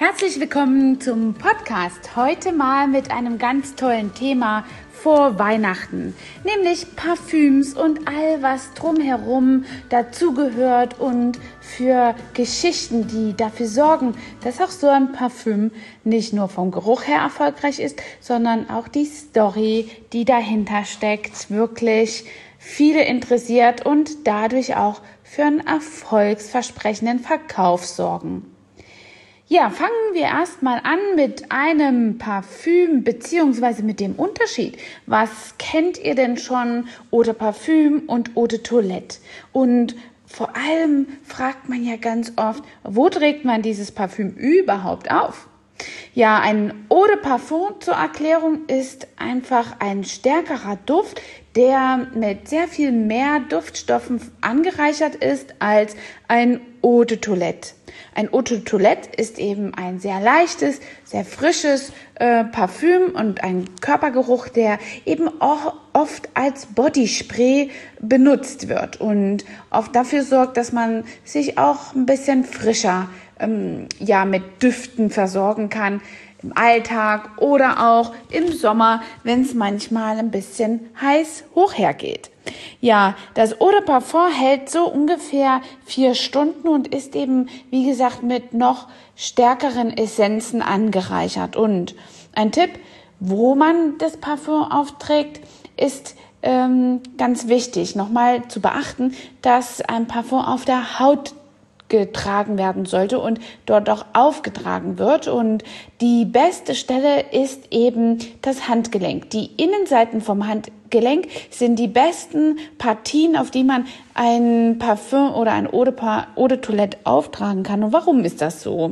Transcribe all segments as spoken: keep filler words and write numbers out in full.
Herzlich willkommen zum Podcast. Heute mal mit einem ganz tollen Thema vor Weihnachten, nämlich Parfüms und all was drumherum dazugehört und für Geschichten, die dafür sorgen, dass auch so ein Parfüm nicht nur vom Geruch her erfolgreich ist, sondern auch die Story, die dahinter steckt, wirklich viele interessiert und dadurch auch für einen erfolgsversprechenden Verkauf sorgen. Ja, fangen wir erstmal an mit einem Parfüm beziehungsweise mit dem Unterschied. Was kennt ihr denn schon Eau de Parfüm und Eau de Toilette? Und vor allem fragt man ja ganz oft, wo trägt man dieses Parfüm überhaupt auf? Ja, ein Eau de Parfum zur Erklärung ist einfach ein stärkerer Duft, der mit sehr viel mehr Duftstoffen angereichert ist als ein Eau de Toilette. Ein Eau de Toilette ist eben ein sehr leichtes, sehr frisches äh, Parfüm und ein Körpergeruch, der eben auch oft als Bodyspray benutzt wird und oft dafür sorgt, dass man sich auch ein bisschen frischer ähm, ja, mit Düften versorgen kann im Alltag oder auch im Sommer, wenn es manchmal ein bisschen heiß hoch hergeht. Ja, das Eau de Parfum hält so ungefähr vier Stunden und ist eben, wie gesagt, mit noch stärkeren Essenzen angereichert. Und ein Tipp, wo man das Parfum aufträgt, ist ähm, ganz wichtig, nochmal zu beachten, dass ein Parfum auf der Haut getragen werden sollte und dort auch aufgetragen wird. Und die beste Stelle ist eben das Handgelenk. Die Innenseiten vom Handgelenk sind die besten Partien, auf die man ein Parfüm oder ein Eau de, Eau de Toilette auftragen kann. Und warum ist das so?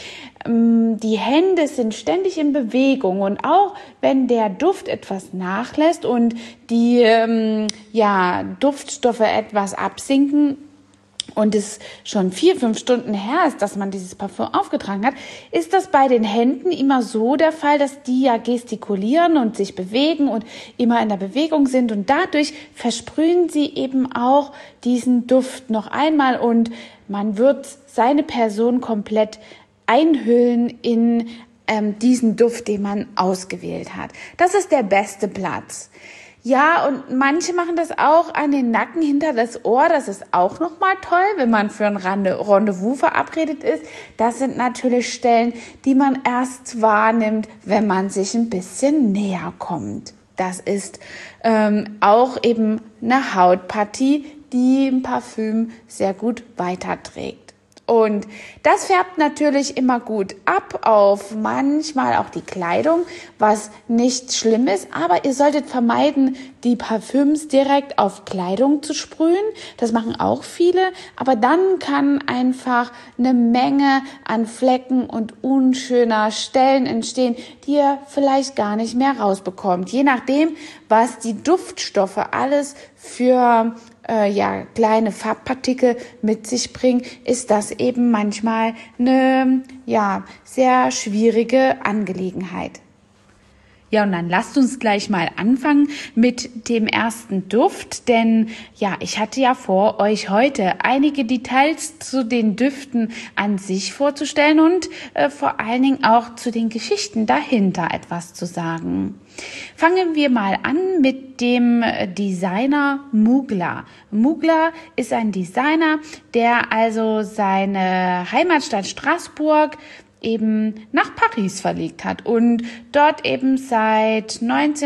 Die Hände sind ständig in Bewegung und auch wenn der Duft etwas nachlässt und die ähm, ja, Duftstoffe etwas absinken, und es schon vier, fünf Stunden her ist, dass man dieses Parfum aufgetragen hat, ist das bei den Händen immer so der Fall, dass die ja gestikulieren und sich bewegen und immer in der Bewegung sind und dadurch versprühen sie eben auch diesen Duft noch einmal und man wird seine Person komplett einhüllen in ähm, diesen Duft, den man ausgewählt hat. Das ist der beste Platz. Ja, und manche machen das auch an den Nacken hinter das Ohr. Das ist auch nochmal toll, wenn man für ein Rendezvous verabredet ist. Das sind natürlich Stellen, die man erst wahrnimmt, wenn man sich ein bisschen näher kommt. Das ist ähm, auch eben eine Hautpartie, die ein Parfüm sehr gut weiterträgt. Und das färbt natürlich immer gut ab auf manchmal auch die Kleidung, was nicht schlimm ist. Aber ihr solltet vermeiden, die Parfüms direkt auf Kleidung zu sprühen. Das machen auch viele. Aber dann kann einfach eine Menge an Flecken und unschöner Stellen entstehen, die ihr vielleicht gar nicht mehr rausbekommt. Je nachdem, was die Duftstoffe alles für Äh, ja, kleine Farbpartikel mit sich bringen, ist das eben manchmal eine ja, sehr schwierige Angelegenheit. Ja, und dann lasst uns gleich mal anfangen mit dem ersten Duft, denn ja, ich hatte ja vor, euch heute einige Details zu den Düften an sich vorzustellen und äh, vor allen Dingen auch zu den Geschichten dahinter etwas zu sagen. Fangen wir mal an mit dem Designer Mugler. Mugler ist ein Designer, der also seine Heimatstadt Straßburg eben nach Paris verlegt hat und dort eben seit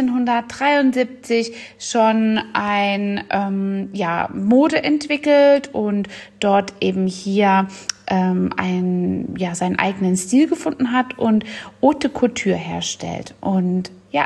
neunzehnhundertdreiundsiebzig schon ein ähm, ja, Mode entwickelt und dort eben hier ähm, ein, ja, seinen eigenen Stil gefunden hat und Haute Couture herstellt. Und ja,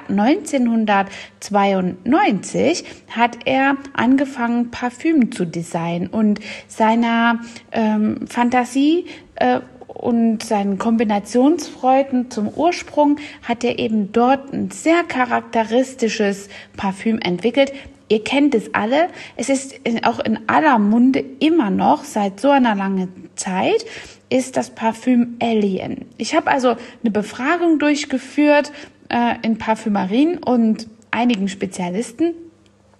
neunzehnhundertzweiundneunzig hat er angefangen, Parfüm zu designen und seiner ähm, Fantasie äh, und seinen Kombinationsfreuden zum Ursprung hat er eben dort ein sehr charakteristisches Parfüm entwickelt. Ihr kennt es alle. Es ist auch in aller Munde immer noch seit so einer langen Zeit ist das Parfüm Alien. Ich habe also eine Befragung durchgeführt äh, in Parfümerien und einigen Spezialisten.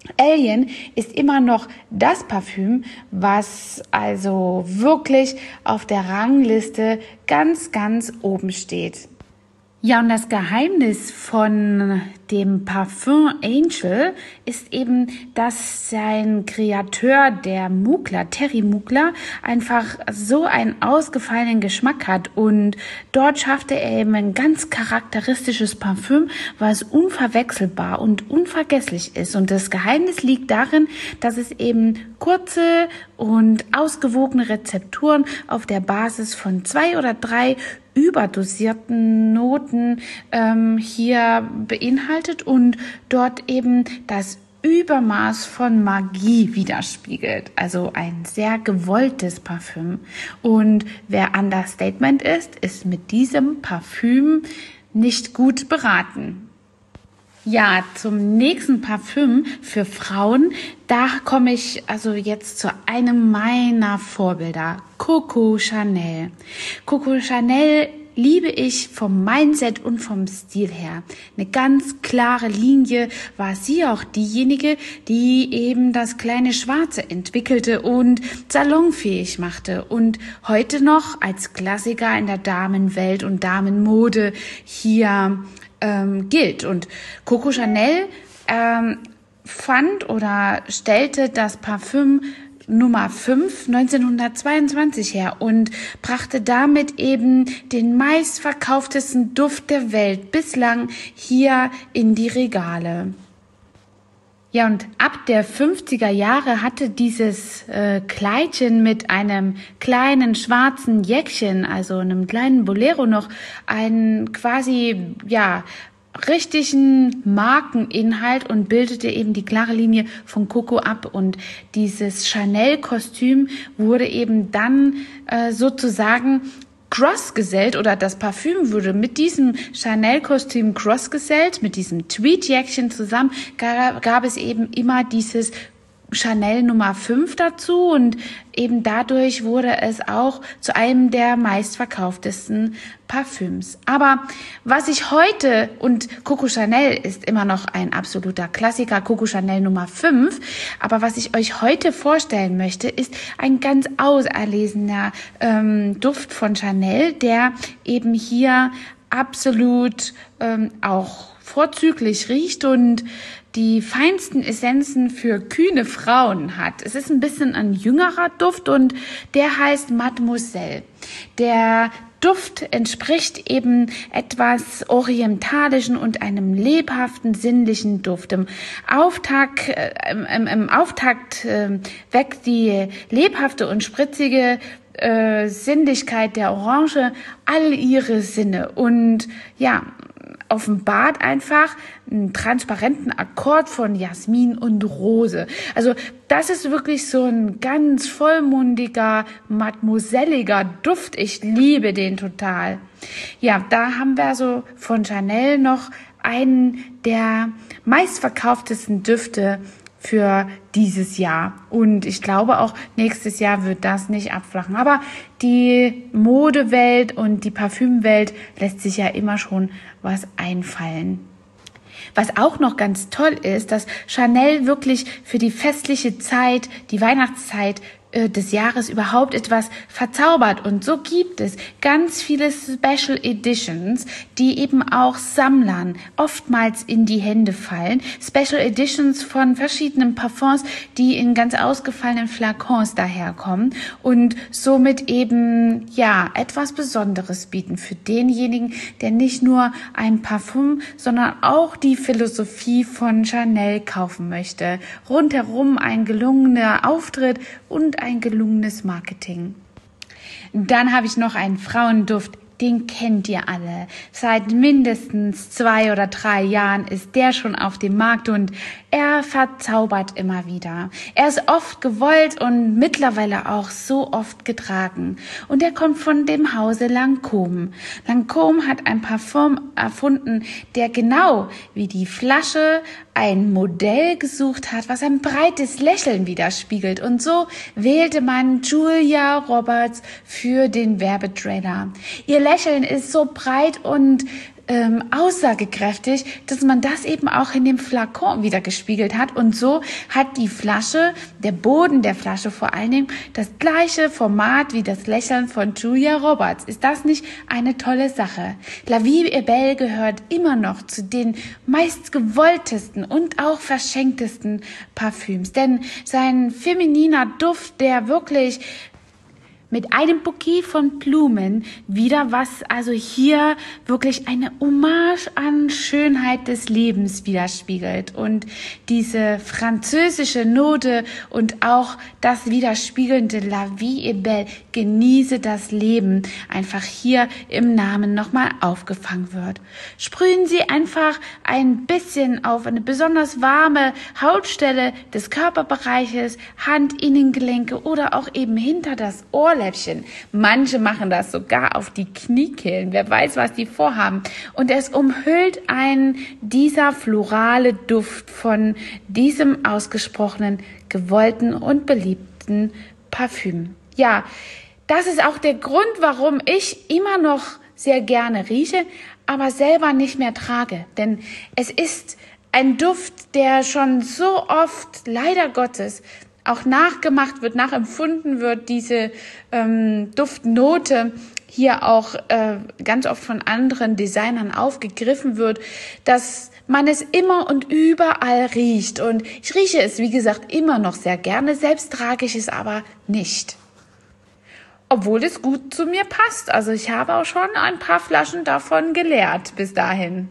Alien ist immer noch das Parfüm, was also wirklich auf der Rangliste ganz, ganz oben steht. Ja, und das Geheimnis von dem Parfum Angel ist eben, dass sein Kreator, der Mugler, Terry Mugler, einfach so einen ausgefallenen Geschmack hat. Und dort schaffte er eben ein ganz charakteristisches Parfüm, was unverwechselbar und unvergesslich ist. Und das Geheimnis liegt darin, dass es eben kurze und ausgewogene Rezepturen auf der Basis von zwei oder drei überdosierten Noten ähm, hier beinhaltet und dort eben das Übermaß von Magie widerspiegelt. Also ein sehr gewolltes Parfüm. Und wer Understatement ist, ist mit diesem Parfüm nicht gut beraten. Ja, zum nächsten Parfüm für Frauen, da komme ich also jetzt zu einem meiner Vorbilder, Coco Chanel. Coco Chanel liebe ich vom Mindset und vom Stil her. Eine ganz klare Linie, war sie auch diejenige, die eben das kleine Schwarze entwickelte und salonfähig machte und heute noch als Klassiker in der Damenwelt und Damenmode hier ähm, gilt. Und Coco Chanel ähm, fand oder stellte das Parfüm Nummer fünf neunzehnhundertzweiundzwanzig her und brachte damit eben den meistverkauftesten Duft der Welt bislang hier in die Regale. Ja, und ab der fünfziger Jahre hatte dieses äh, Kleidchen mit einem kleinen schwarzen Jäckchen, also einem kleinen Bolero, noch einen quasi, ja, richtigen Markeninhalt und bildete eben die klare Linie von Coco ab. Und dieses Chanel-Kostüm wurde eben dann äh, sozusagen crossgesellt, oder das Parfüm wurde mit diesem Chanel-Kostüm crossgesellt, mit diesem Tweed-Jäckchen zusammen, gab, gab es eben immer dieses Chanel Nummer fünf dazu und eben dadurch wurde es auch zu einem der meistverkauftesten Parfüms. Aber was ich heute, und Coco Chanel ist immer noch ein absoluter Klassiker, Coco Chanel Nummer fünf, aber was ich euch heute vorstellen möchte, ist ein ganz auserlesener ähm, Duft von Chanel, der eben hier absolut ähm, auch vorzüglich riecht und die feinsten Essenzen für kühne Frauen hat. Es ist ein bisschen ein jüngerer Duft und der heißt Mademoiselle. Der Duft entspricht eben etwas orientalischen und einem lebhaften, sinnlichen Duft. Im Auftakt, äh, im, im Auftakt äh, weckt die lebhafte und spritzige äh, Sinnlichkeit der Orange all ihre Sinne und ja, offenbart einfach einen transparenten Akkord von Jasmin und Rose. Also das ist wirklich so ein ganz vollmundiger, mademoiselliger Duft. Ich liebe den total. Ja, da haben wir also von Chanel noch einen der meistverkauftesten Düfte für dieses Jahr. Und ich glaube auch, nächstes Jahr wird das nicht abflachen. Aber die Modewelt und die Parfümwelt lässt sich ja immer schon was einfallen. Was auch noch ganz toll ist, dass Chanel wirklich für die festliche Zeit, die Weihnachtszeit des Jahres überhaupt etwas verzaubert. Und so gibt es ganz viele Special Editions, die eben auch Sammlern oftmals in die Hände fallen. Special Editions von verschiedenen Parfums, die in ganz ausgefallenen Flakons daherkommen und somit eben, ja, etwas Besonderes bieten für denjenigen, der nicht nur ein Parfum, sondern auch die Philosophie von Chanel kaufen möchte. Rundherum ein gelungener Auftritt und ein gelungenes Marketing. Dann habe ich noch einen Frauenduft, den kennt ihr alle. Seit mindestens zwei oder drei Jahren ist der schon auf dem Markt und er verzaubert immer wieder. Er ist oft gewollt und mittlerweile auch so oft getragen. Und er kommt von dem Hause Lancôme. Lancôme hat ein Parfum erfunden, der genau wie die Flasche ein Modell gesucht hat, was ein breites Lächeln widerspiegelt. Und so wählte man Julia Roberts für den Werbetrailer. Ihr Lächeln ist so breit und ähm, aussagekräftig, dass man das eben auch in dem Flakon wieder gespiegelt hat. Und so hat die Flasche, der Boden der Flasche vor allen Dingen, das gleiche Format wie das Lächeln von Julia Roberts. Ist das nicht eine tolle Sache? La Vie est Belle gehört immer noch zu den meist gewolltesten und auch verschenktesten Parfüms. Denn sein femininer Duft, der wirklich mit einem Bouquet von Blumen wieder was, also hier wirklich eine Hommage an Schönheit des Lebens widerspiegelt. Und diese französische Note und auch das widerspiegelnde La Vie est Belle, genieße das Leben, einfach hier im Namen nochmal aufgefangen wird. Sprühen Sie einfach ein bisschen auf eine besonders warme Hautstelle des Körperbereiches, Handinnengelenke oder auch eben hinter das Ohrläppchen. Manche machen das sogar auf die Kniekehlen. Wer weiß, was die vorhaben. Und es umhüllt einen dieser florale Duft von diesem ausgesprochenen, gewollten und beliebten Parfüm. Ja, das ist auch der Grund, warum ich immer noch sehr gerne rieche, aber selber nicht mehr trage. Denn es ist ein Duft, der schon so oft, leider Gottes, auch nachgemacht wird, nachempfunden wird, diese ähm, Duftnote hier auch äh, ganz oft von anderen Designern aufgegriffen wird, dass man es immer und überall riecht. Und ich rieche es, wie gesagt, immer noch sehr gerne, selbst trage ich es aber nicht. Obwohl es gut zu mir passt. Also ich habe auch schon ein paar Flaschen davon geleert bis dahin.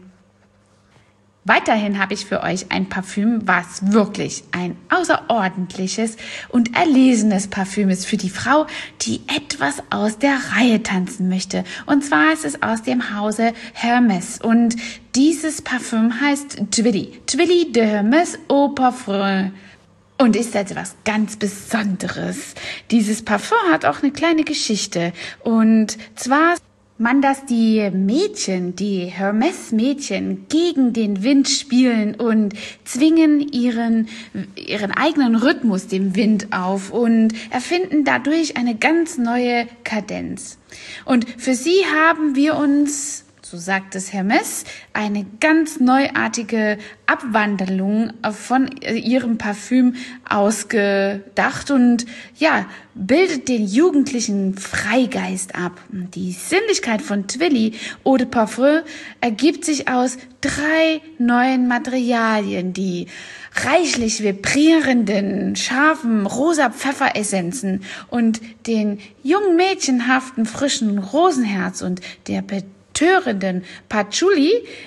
Weiterhin habe ich für euch ein Parfüm, was wirklich ein außerordentliches und erlesenes Parfüm ist für die Frau, die etwas aus der Reihe tanzen möchte. Und zwar ist es aus dem Hause Hermès. Und dieses Parfüm heißt Twilly. Twilly de Hermès Eau Parfum. Und ist etwas ganz Besonderes. Dieses Parfum hat auch eine kleine Geschichte. Und zwar man, dass die Mädchen, die Hermès-Mädchen gegen den Wind spielen und zwingen ihren, ihren eigenen Rhythmus dem Wind auf und erfinden dadurch eine ganz neue Kadenz. Und für sie haben wir uns, so sagt es Hermès, eine ganz neuartige Abwandlung von ihrem Parfüm ausgedacht und ja, bildet den jugendlichen Freigeist ab. Die Sinnlichkeit von Twilly Eau de Parfum ergibt sich aus drei neuen Materialien, die reichlich vibrierenden, scharfen rosa Pfefferessenzen und den jungen mädchenhaften frischen Rosenherz und der betörenden Patchouli.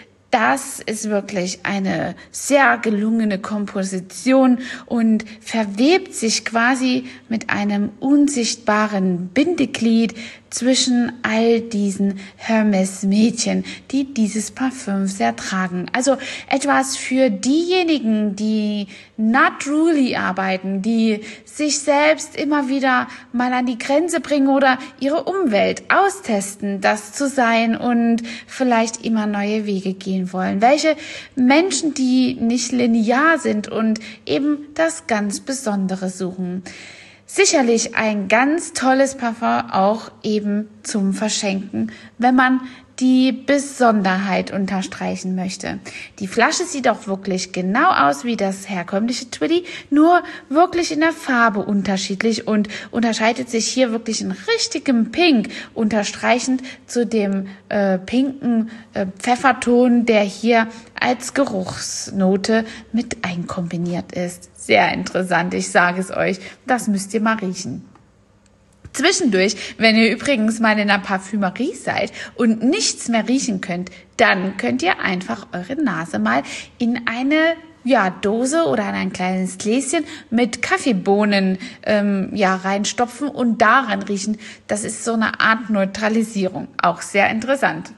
Das ist wirklich eine sehr gelungene Komposition und verwebt sich quasi mit einem unsichtbaren Bindeglied zwischen all diesen Hermès-Mädchen, die dieses Parfüm sehr tragen. Also etwas für diejenigen, die naturally arbeiten, die sich selbst immer wieder mal an die Grenze bringen oder ihre Umwelt austesten, das zu sein und vielleicht immer neue Wege gehen wollen. Welche Menschen, die nicht linear sind und eben das ganz Besondere suchen. Sicherlich ein ganz tolles Parfum auch eben zum Verschenken, wenn man die Besonderheit unterstreichen möchte. Die Flasche sieht auch wirklich genau aus wie das herkömmliche Twilly, nur wirklich in der Farbe unterschiedlich und unterscheidet sich hier wirklich in richtigem Pink, unterstreichend zu dem äh, pinken äh, Pfefferton, der hier als Geruchsnote mit einkombiniert ist. Sehr interessant, ich sage es euch, das müsst ihr mal riechen. Zwischendurch, wenn ihr übrigens mal in einer Parfümerie seid und nichts mehr riechen könnt, dann könnt ihr einfach eure Nase mal in eine ja, Dose oder in ein kleines Gläschen mit Kaffeebohnen ähm, ja, reinstopfen und daran riechen. Das ist so eine Art Neutralisierung. Auch sehr interessant.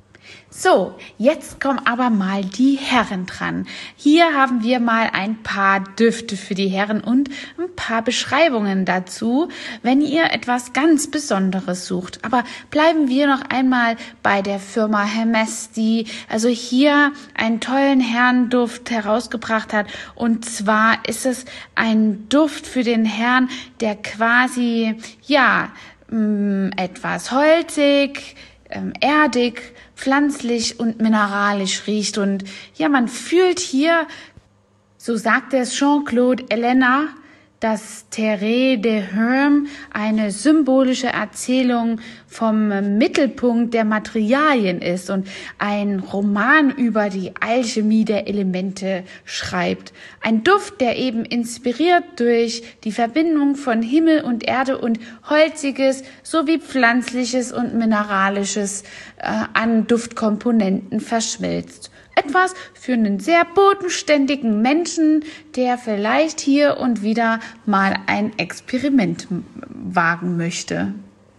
So, jetzt kommen aber mal die Herren dran. Hier haben wir mal ein paar Düfte für die Herren und ein paar Beschreibungen dazu, wenn ihr etwas ganz Besonderes sucht. Aber bleiben wir noch einmal bei der Firma Hermès, die also hier einen tollen Herrenduft herausgebracht hat. Und zwar ist es ein Duft für den Herrn, der quasi, ja, mh, etwas holzig, ähm, erdig, pflanzlich und mineralisch riecht. Und ja, man fühlt hier, so sagt es Jean-Claude Ellena, dass Terre des Hommes eine symbolische Erzählung vom Mittelpunkt der Materialien ist und ein Roman über die Alchemie der Elemente schreibt. Ein Duft, der eben inspiriert durch die Verbindung von Himmel und Erde und Holziges sowie Pflanzliches und Mineralisches äh, an Duftkomponenten verschmilzt. Etwas für einen sehr bodenständigen Menschen, der vielleicht hier und wieder mal ein Experiment wagen möchte.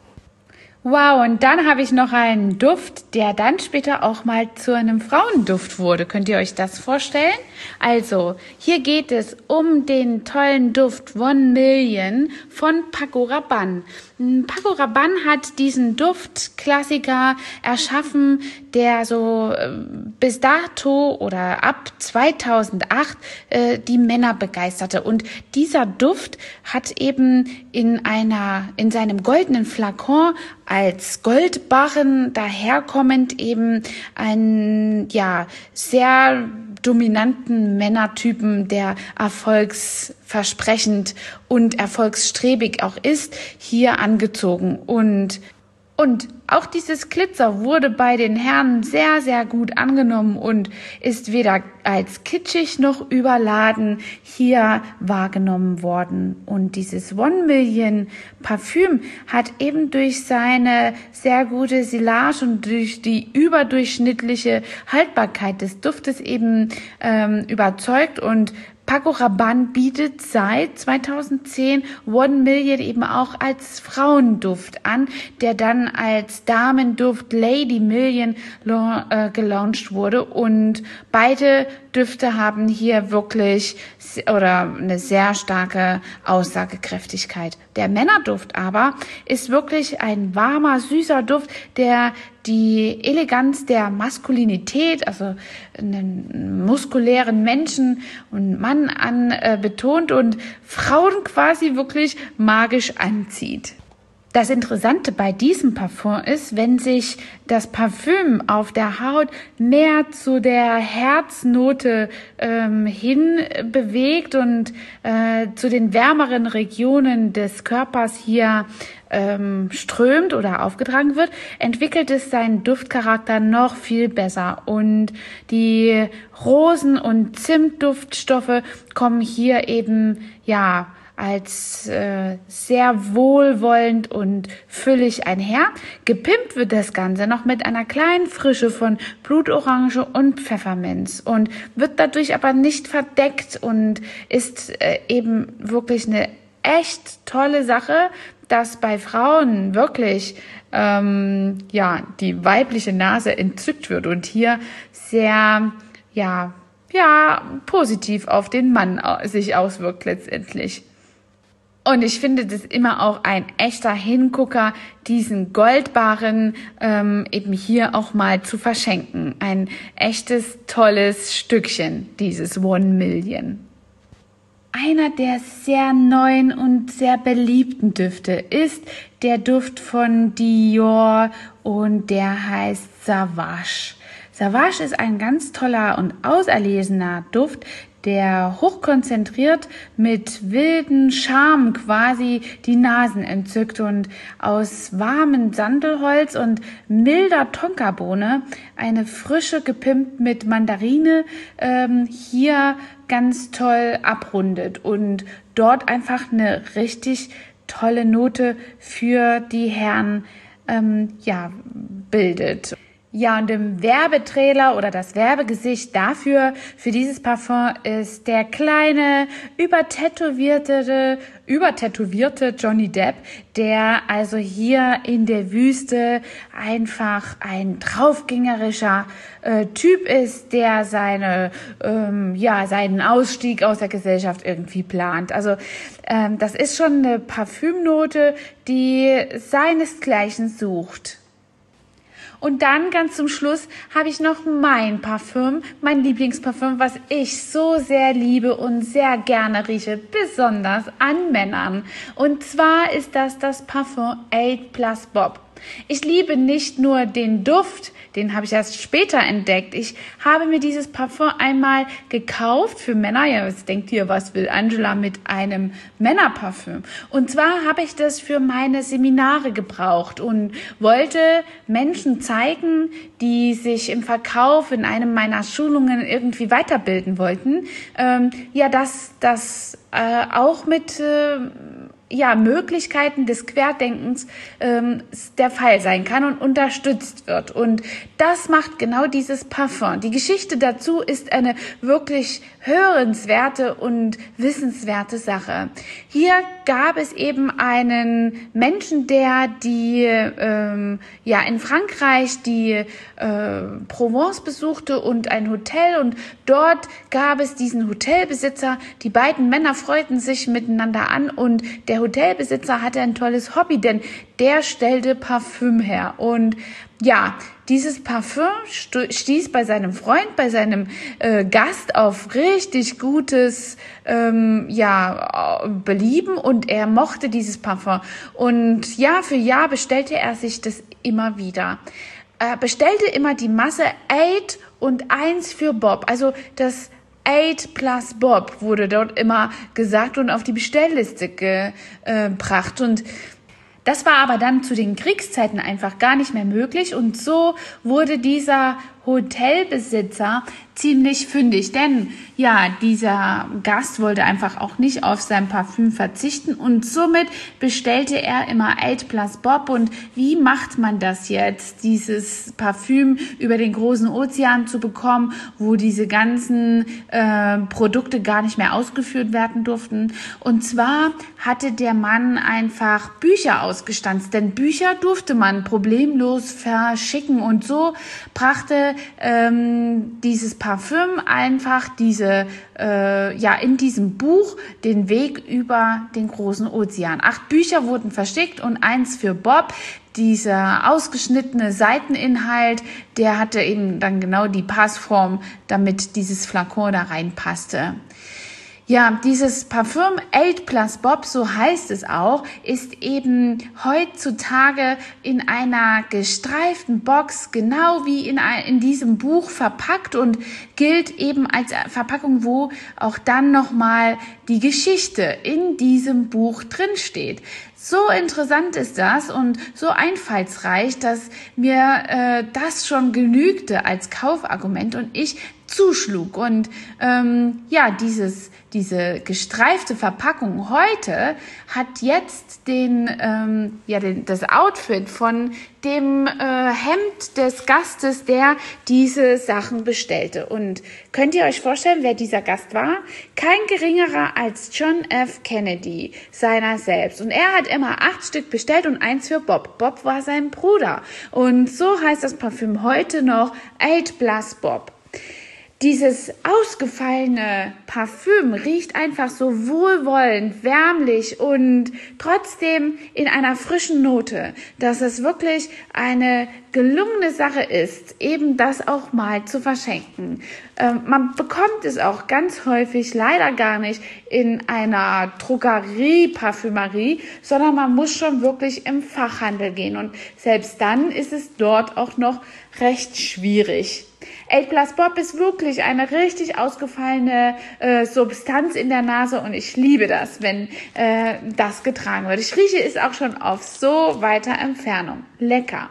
Wow, und dann habe ich noch einen Duft, der dann später auch mal zu einem Frauenduft wurde. Könnt ihr euch das vorstellen? Also, hier geht es um den tollen Duft One Million von Paco Rabanne. Paco Rabanne hat diesen Duftklassiker erschaffen, der so äh, bis dato oder ab zweitausendacht äh, die Männer begeisterte. Und dieser Duft hat eben in einer, in seinem goldenen Flakon als Goldbarren daherkommend eben einen, ja, sehr dominanten Männertypen, der erfolgsversprechend und erfolgsstrebig auch ist, hier angezogen. Und Und auch dieses Glitzer wurde bei den Herren sehr, sehr gut angenommen und ist weder als kitschig noch überladen hier wahrgenommen worden. Und dieses One Million Parfüm hat eben durch seine sehr gute Silage und durch die überdurchschnittliche Haltbarkeit des Duftes eben ähm, überzeugt, und Paco Rabanne bietet seit zweitausendzehn One Million eben auch als Frauenduft an, der dann als Damenduft Lady Million äh, gelauncht wurde, und beide Düfte haben hier wirklich oder eine sehr starke Aussagekräftigkeit. Der Männerduft aber ist wirklich ein warmer, süßer Duft, der die Eleganz der Maskulinität, also einen muskulären Menschen und Mann an äh, betont und Frauen quasi wirklich magisch anzieht. Das Interessante bei diesem Parfum ist, wenn sich das Parfüm auf der Haut mehr zu der Herznote ähm, hin bewegt und äh, zu den wärmeren Regionen des Körpers hier ähm, strömt oder aufgetragen wird, entwickelt es seinen Duftcharakter noch viel besser. Und die Rosen- und Zimtduftstoffe kommen hier eben, ja, als äh, sehr wohlwollend und füllig einher. Gepimpt wird das Ganze noch mit einer kleinen Frische von Blutorange und Pfefferminz und wird dadurch aber nicht verdeckt und ist äh, eben wirklich eine echt tolle Sache, dass bei Frauen wirklich ähm, ja die weibliche Nase entzückt wird und hier sehr ja ja positiv auf den Mann sich auswirkt letztendlich. Und ich finde das immer auch ein echter Hingucker, diesen Goldbarren ähm, eben hier auch mal zu verschenken. Ein echtes, tolles Stückchen, dieses One Million. Einer der sehr neuen und sehr beliebten Düfte ist der Duft von Dior, und der heißt Sauvage. Sauvage ist ein ganz toller und auserlesener Duft, der hochkonzentriert mit wilden Charme quasi die Nasen entzückt und aus warmem Sandelholz und milder Tonkabohne eine Frische gepimpt mit Mandarine ähm, hier ganz toll abrundet und dort einfach eine richtig tolle Note für die Herren ähm, ja, bildet. Ja, und im Werbetrailer oder das Werbegesicht dafür, für dieses Parfum, ist der kleine, übertätowierte, übertätowierte Johnny Depp, der also hier in der Wüste einfach ein draufgängerischer äh, Typ ist, der seine, ähm, ja, seinen Ausstieg aus der Gesellschaft irgendwie plant. Also ähm, das ist schon eine Parfümnote, die seinesgleichen sucht. Und dann ganz zum Schluss habe ich noch mein Parfüm, mein Lieblingsparfüm, was ich so sehr liebe und sehr gerne rieche, besonders an Männern. Und zwar ist das das Parfum acht plus Bob. Ich liebe nicht nur den Duft, den habe ich erst später entdeckt. Ich habe mir dieses Parfum einmal gekauft für Männer. Ja, jetzt denkt ihr, was will Angela mit einem Männerparfüm? Und zwar habe ich das für meine Seminare gebraucht und wollte Menschen zeigen, die sich im Verkauf in einem meiner Schulungen irgendwie weiterbilden wollten, ähm, ja, dass das äh, auch mit äh, ja, Möglichkeiten des Querdenkens ähm, der Fall sein kann und unterstützt wird. Und das macht genau dieses Parfum. Die Geschichte dazu ist eine wirklich hörenswerte und wissenswerte Sache. Hier gab es eben einen Menschen, der die ähm, ja in Frankreich die äh, Provence besuchte und ein Hotel, und dort gab es diesen Hotelbesitzer. Die beiden Männer freuten sich miteinander an und der Hotelbesitzer hatte ein tolles Hobby, denn der stellte Parfüm her. Und ja, dieses Parfüm stieß bei seinem Freund, bei seinem äh, Gast auf richtig gutes ähm, ja, Belieben, und er mochte dieses Parfum. Und Jahr für Jahr bestellte er sich das immer wieder. Er bestellte immer die Masse acht und eins für Bob, also das acht plus Bob wurde dort immer gesagt und auf die Bestellliste gebracht. Und das war aber dann zu den Kriegszeiten einfach gar nicht mehr möglich, und so wurde dieser Hotelbesitzer ziemlich fündig, denn ja, dieser Gast wollte einfach auch nicht auf sein Parfüm verzichten, und somit bestellte er immer acht plus Bob. Und wie macht man das jetzt, dieses Parfüm über den großen Ozean zu bekommen, wo diese ganzen äh, Produkte gar nicht mehr ausgeführt werden durften? Und zwar hatte der Mann einfach Bücher ausgestanzt, denn Bücher durfte man problemlos verschicken, und so brachte ähm, dieses Parfüm einfach diese äh, ja in diesem Buch den Weg über den großen Ozean. Acht Bücher wurden verschickt und eins für Bob. Dieser ausgeschnittene Seiteninhalt, der hatte eben dann genau die Passform, damit dieses Flakon da reinpasste. Ja, dieses Parfüm acht plus Bob, so heißt es auch, ist eben heutzutage in einer gestreiften Box, genau wie in, in diesem Buch verpackt, und gilt eben als Verpackung, wo auch dann nochmal die Geschichte in diesem Buch drinsteht. So interessant ist das und so einfallsreich, dass mir äh, das schon genügte als Kaufargument und ich zuschlug. Und ähm, ja, dieses diese gestreifte Verpackung heute hat jetzt den ähm, ja den, das Outfit von dem äh, Hemd des Gastes, der diese Sachen bestellte. Und könnt ihr euch vorstellen, wer dieser Gast war? Kein geringerer als John F. Kennedy, seiner selbst. Und er hat immer acht Stück bestellt und eins für Bob. Bob war sein Bruder. Und so heißt das Parfüm heute noch acht plus Bob. Dieses ausgefallene Parfüm riecht einfach so wohlwollend, wärmlich und trotzdem in einer frischen Note, dass es wirklich eine gelungene Sache ist, eben das auch mal zu verschenken. Ähm, man bekommt es auch ganz häufig leider gar nicht in einer Drogerie, Parfümerie, sondern man muss schon wirklich im Fachhandel gehen, und selbst dann ist es dort auch noch recht schwierig. acht plus Bob ist wirklich eine richtig ausgefallene äh, Substanz in der Nase, und ich liebe das, wenn äh, das getragen wird. Ich rieche es auch schon auf so weiter Entfernung. Lecker.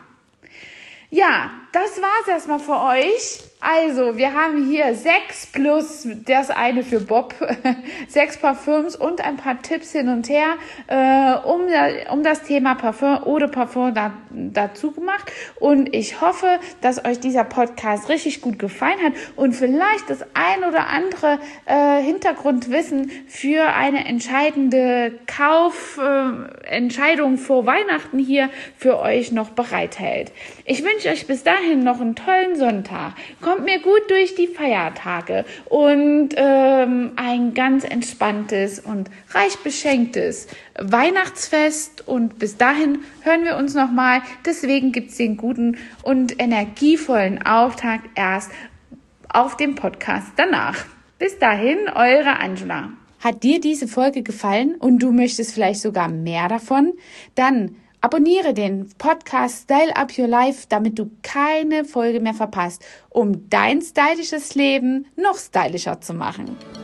Ja, das war's erstmal für euch. Also, wir haben hier sechs plus das eine für Bob, sechs Parfüms und ein paar Tipps hin und her äh, um, um das Thema Parfum oder Parfum da, dazu gemacht. Und ich hoffe, dass euch dieser Podcast richtig gut gefallen hat und vielleicht das ein oder andere äh, Hintergrundwissen für eine entscheidende Kaufentscheidung äh, vor Weihnachten hier für euch noch bereithält. Ich wünsche euch bis dahin noch einen tollen Sonntag. Kommt mir gut durch die Feiertage und ähm, ein ganz entspanntes und reich beschenktes Weihnachtsfest. Und bis dahin hören wir uns nochmal. Deswegen gibt's den guten und energievollen Auftakt erst auf dem Podcast danach. Bis dahin, eure Angela. Hat dir diese Folge gefallen und du möchtest vielleicht sogar mehr davon? Dann Abonniere den Podcast Style Up Your Life, damit du keine Folge mehr verpasst, um dein stylisches Leben noch stylischer zu machen.